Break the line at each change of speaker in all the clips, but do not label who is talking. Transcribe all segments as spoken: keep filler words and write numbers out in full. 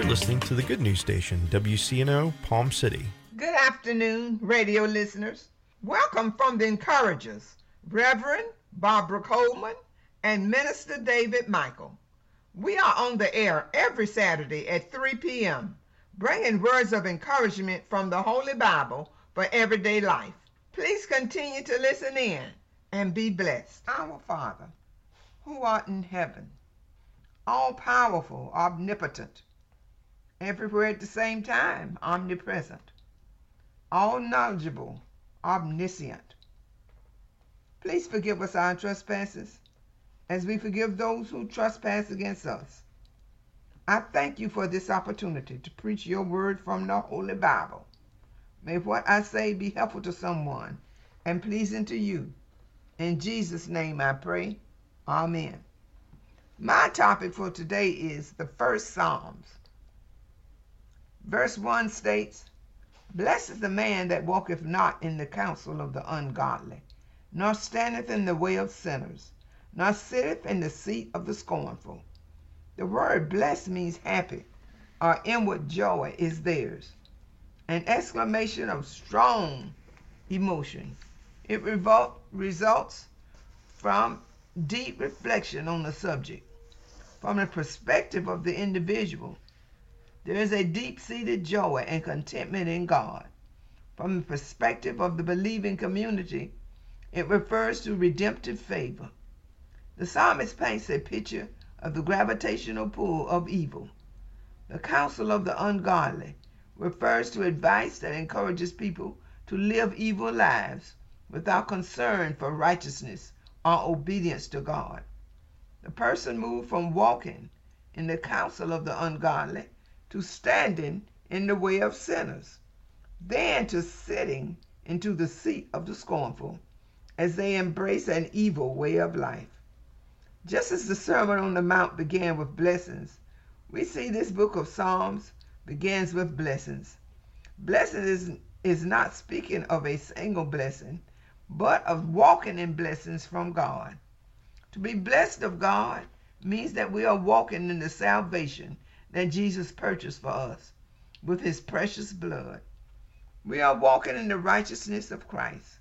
You're listening to the Good News Station, W C N O, Palm City.
Good afternoon, radio listeners. Welcome from the Encouragers, Reverend Barbara Coleman and Minister David Michael. We are on the air every Saturday at three p.m., bringing words of encouragement from the Holy Bible for everyday life. Please continue to listen in and be blessed. Our Father, who art in heaven, all-powerful, omnipotent, everywhere at the same time, omnipresent, all-knowledgeable, omniscient. Please forgive us our trespasses, as we forgive those who trespass against us. I thank you for this opportunity to preach your word from the Holy Bible. May what I say be helpful to someone and pleasing to you. In Jesus' name I pray. Amen. My topic for today is the first Psalms. Verse one states, Blessed is the man that walketh not in the counsel of the ungodly, nor standeth in the way of sinners, nor sitteth in the seat of the scornful. The word blessed means happy, or inward joy is theirs, an exclamation of strong emotion. It revol- results from deep reflection on the subject. From the perspective of the individual, there is a deep-seated joy and contentment in God. From the perspective of the believing community, it refers to redemptive favor. The psalmist paints a picture of the gravitational pull of evil. The counsel of the ungodly refers to advice that encourages people to live evil lives without concern for righteousness or obedience to God. The person moved from walking in the counsel of the ungodly to standing in the way of sinners, then to sitting into the seat of the scornful as they embrace an evil way of life. Just as the Sermon on the Mount began with blessings, we see this book of Psalms begins with blessings. Blessing is, is not speaking of a single blessing, but of walking in blessings from God. To be blessed of God means that we are walking in the salvation that Jesus purchased for us with his precious blood. We are walking in the righteousness of Christ.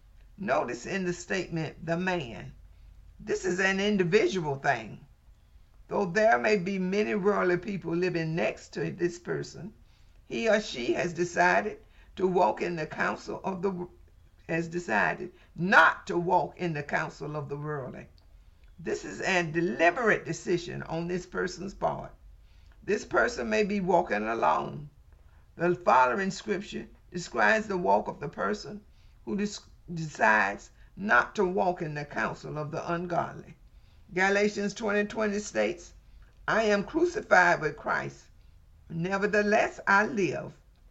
Notice in the statement, the man. This is an individual thing. Though there may be many worldly people living next to this person, he or she has decided to walk in the counsel of the has decided not to walk in the counsel of the worldly. This is a deliberate decision on this person's part. This person may be walking alone. The following scripture describes the walk of the person who des- decides not to walk in the counsel of the ungodly. Galatians twenty twenty states, I am crucified with Christ. Nevertheless I live.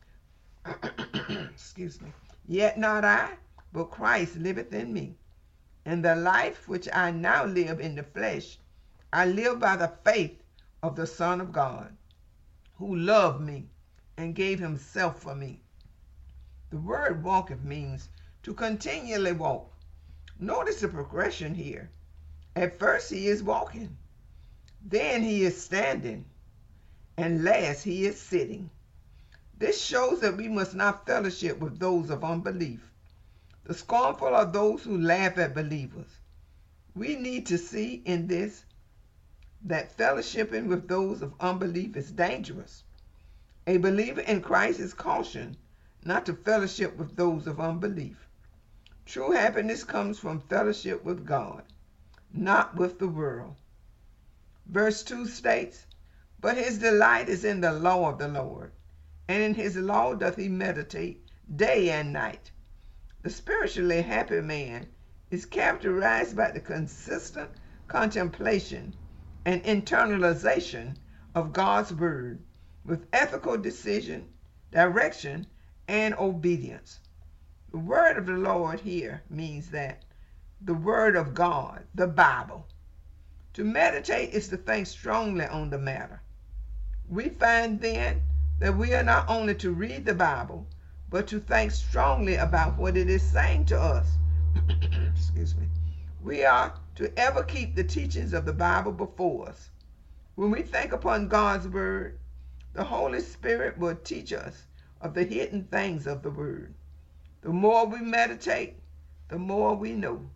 Excuse me. Yet not I, but Christ liveth in me. In the life which I now live in the flesh, I live by the faith of the Son of God, who loved me and gave himself for me. The word walketh means to continually walk. Notice the progression here. At first he is walking, then he is standing, and last he is sitting. This shows that we must not fellowship with those of unbelief. The scornful are those who laugh at believers. We need to see in this that fellowshipping with those of unbelief is dangerous. A believer in Christ is cautioned not to fellowship with those of unbelief. True happiness comes from fellowship with God, not with the world. Verse two states, But his delight is in the law of the Lord, and in his law doth he meditate day and night. The spiritually happy man is characterized by the consistent contemplation and internalization of God's word with ethical decision, direction, and obedience. The word of the Lord here means that the word of God, the Bible. To meditate is to think strongly on the matter. We find then that we are not only to read the Bible, but to think strongly about what it is saying to us. Excuse me. We are to ever keep the teachings of the Bible before us. When we think upon God's word, The Holy Spirit will teach us of the hidden things of the Word. The more we meditate, the more we know.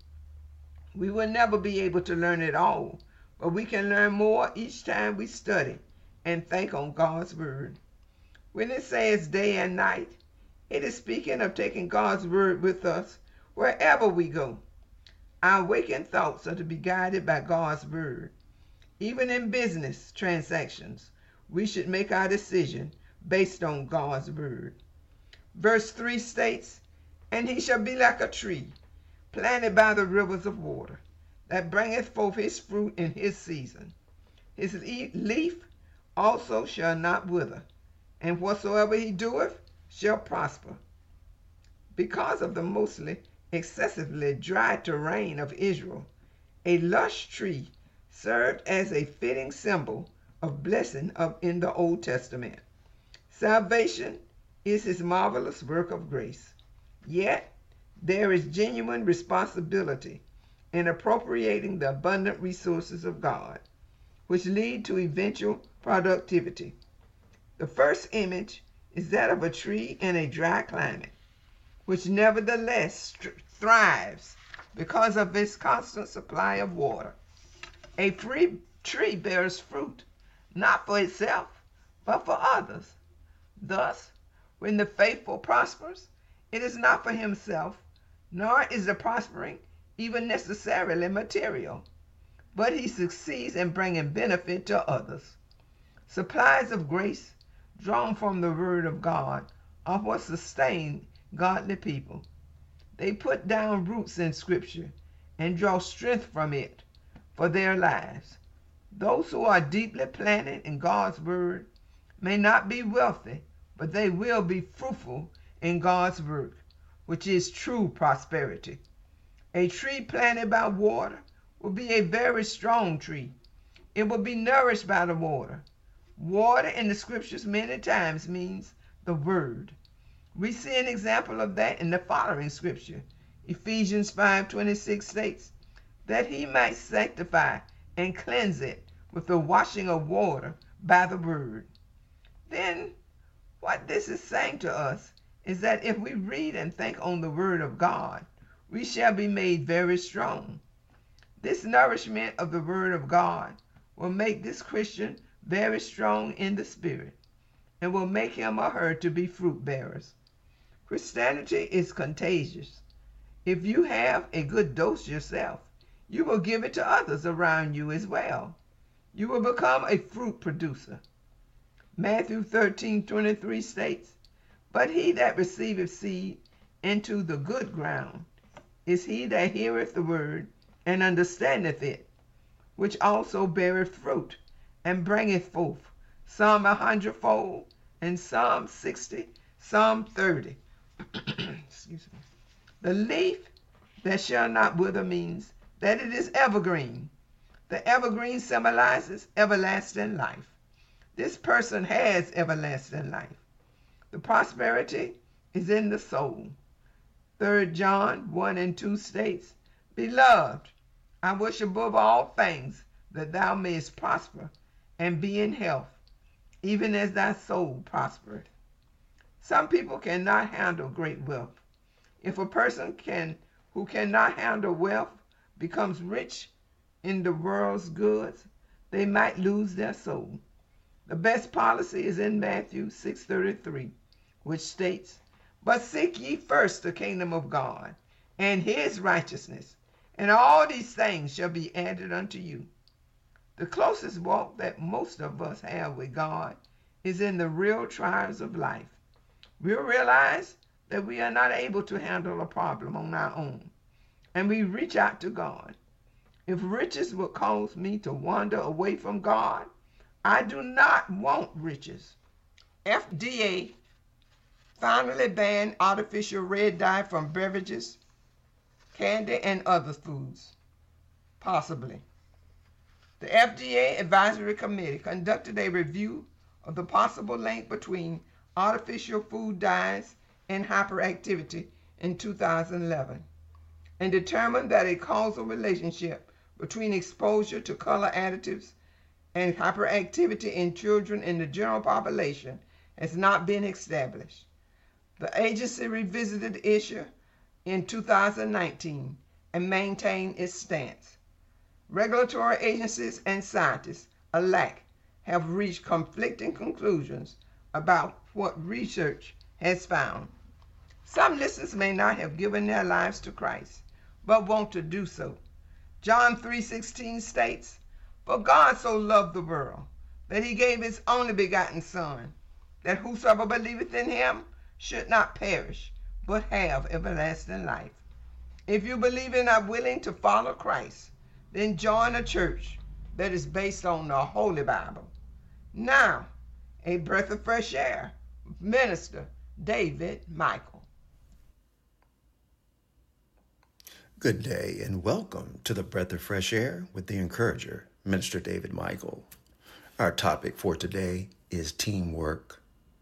We will never be able to learn it all, but we can learn more each time we study and think on God's Word. When it says day and night, it is speaking of taking God's Word with us wherever we go. Our waking thoughts are to be guided by God's Word. Even in business transactions, we should make our decision based on God's Word. Verse three states, "And he shall be like a tree planted by the rivers of water, that bringeth forth his fruit in his season. His leaf also shall not wither, and whatsoever he doeth shall prosper." Because of the mostly excessively dry terrain of Israel, a lush tree served as a fitting symbol of blessing of in the Old Testament. Salvation is his marvelous work of grace. Yet there is genuine responsibility in appropriating the abundant resources of God, which lead to eventual productivity. The first image is that of a tree in a dry climate, which nevertheless thrives because of its constant supply of water. A free tree bears fruit, not for itself, but for others. Thus, when the faithful prospers, it is not for himself, nor is the prospering even necessarily material, but he succeeds in bringing benefit to others. Supplies of grace drawn from the Word of God are what sustain godly people. They put down roots in Scripture and draw strength from it for their lives. Those who are deeply planted in God's Word may not be wealthy, but they will be fruitful in God's work, which is true prosperity. A tree planted by water will be a very strong tree. It will be nourished by the water. Water in the Scriptures many times means the Word. We see an example of that in the following scripture. Ephesians five twenty-six states, "That he might sanctify and cleanse it with the washing of water by the Word." Then what this is saying to us is that if we read and think on the Word of God, we shall be made very strong. This nourishment of the Word of God will make this Christian very strong in the Spirit and will make him or her to be fruit bearers. Christianity is contagious. If you have a good dose yourself, you will give it to others around you as well. You will become a fruit producer. Matthew thirteen twenty-three states, "But he that receiveth seed into the good ground is he that heareth the word and understandeth it, which also beareth fruit and bringeth forth some a hundredfold, and some sixty, some thirty." Excuse me. The leaf that shall not wither means that it is evergreen. The evergreen symbolizes everlasting life. This person has everlasting life. The prosperity is in the soul. Third John one and two states, "Beloved, I wish above all things that thou mayest prosper and be in health, even as thy soul prospereth." Some people cannot handle great wealth. If a person can who cannot handle wealth becomes rich in the world's goods, they might lose their soul. The best policy is in Matthew six thirty-three, which states, "But seek ye first the kingdom of God and his righteousness, and all these things shall be added unto you." The closest walk that most of us have with God is in the real trials of life. We'll realize that we are not able to handle a problem on our own, and we reach out to God. If riches would cause me to wander away from God, I do not want riches. F D A finally banned artificial red dye from beverages, candy, and other foods. Possibly. The F D A Advisory Committee conducted a review of the possible link between artificial food dyes and hyperactivity in two thousand eleven and determined that a causal relationship between exposure to color additives and hyperactivity in children in the general population has not been established. The agency revisited the issue in two thousand nineteen and maintained its stance. Regulatory agencies and scientists alike have reached conflicting conclusions about what research has found. Some listeners may not have given their lives to Christ, but want to do so. John three sixteen states, "For God so loved the world, that he gave his only begotten Son, that whosoever believeth in him should not perish, but have everlasting life." If you believe and are willing to follow Christ, then join a church that is based on the Holy Bible. Now, a breath of fresh air, Minister David Michael.
Good day and welcome to the Breath of Fresh Air with the Encourager, Minister David Michael. Our topic for today is teamwork.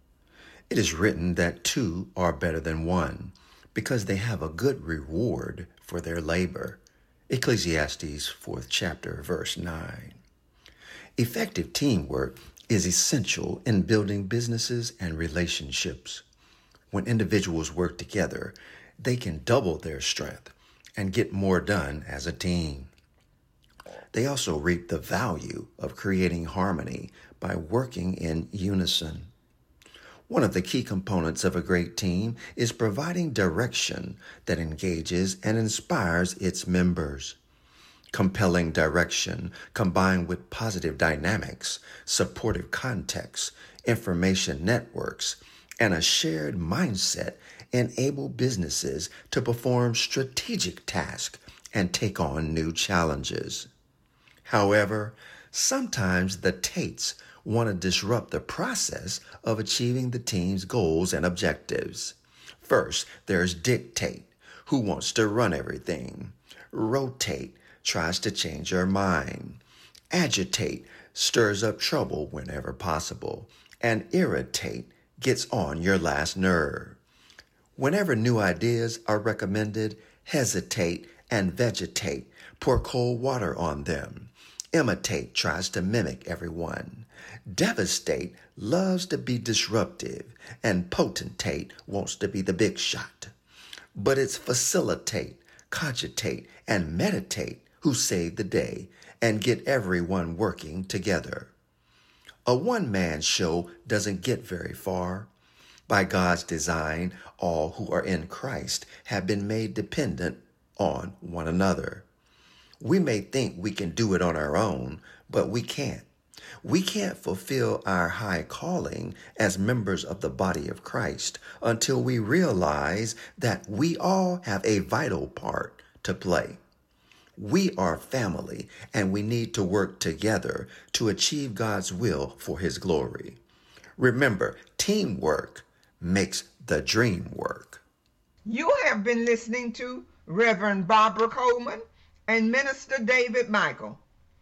It is written that two are better than one because they have a good reward for their labor. Ecclesiastes fourth chapter, verse nine. Effective teamwork is essential in building businesses and relationships. When individuals work together, they can double their strength and get more done as a team. They also reap the value of creating harmony by working in unison. One of the key components of a great team is providing direction that engages and inspires its members. Compelling direction combined with positive dynamics, supportive context, information networks, and a shared mindset enable businesses to perform strategic tasks and take on new challenges. However, sometimes the Tates want to disrupt the process of achieving the team's goals and objectives. First, there's dictate, who wants to run everything. Rotate tries to change your mind. Agitate stirs up trouble whenever possible. And irritate gets on your last nerve. Whenever new ideas are recommended, hesitate and vegetate. Pour cold water on them. Imitate tries to mimic everyone. Devastate loves to be disruptive, and potentate wants to be the big shot. But it's facilitate, cogitate, and meditate who save the day and get everyone working together. A one-man show doesn't get very far. By God's design, all who are in Christ have been made dependent on one another. We may think we can do it on our own, but we can't. We can't fulfill our high calling as members of the body of Christ until we realize that we all have a vital part to play. We are family, and we need to work together to achieve God's will for his glory. Remember, teamwork makes the dream work.
You have been listening to Reverend Barbara Coleman and Minister David Michael,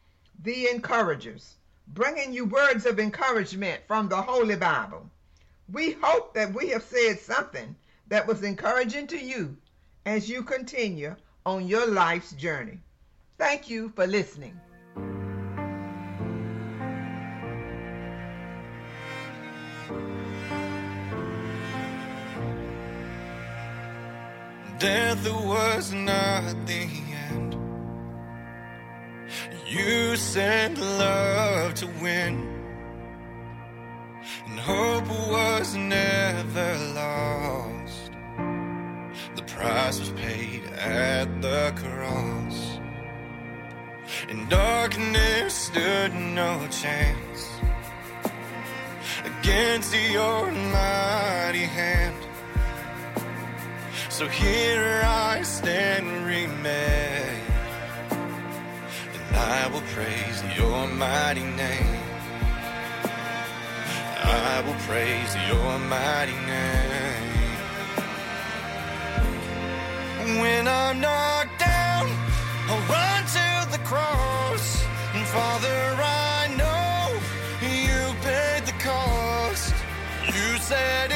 the Encouragers, bringing you words of encouragement from the Holy Bible. We hope that we have said something that was encouraging to you as you continue on your life's journey. Thank you for listening.
Death was not the end. You sent love to win, and hope was never lost. The price was paid at the cross, and darkness stood no chance against your mighty hand. So here I stand remade, and I will praise your mighty name. I will praise your mighty name. When I'm knocked down, I'll run to the cross. And Father, I know you paid the cost. You said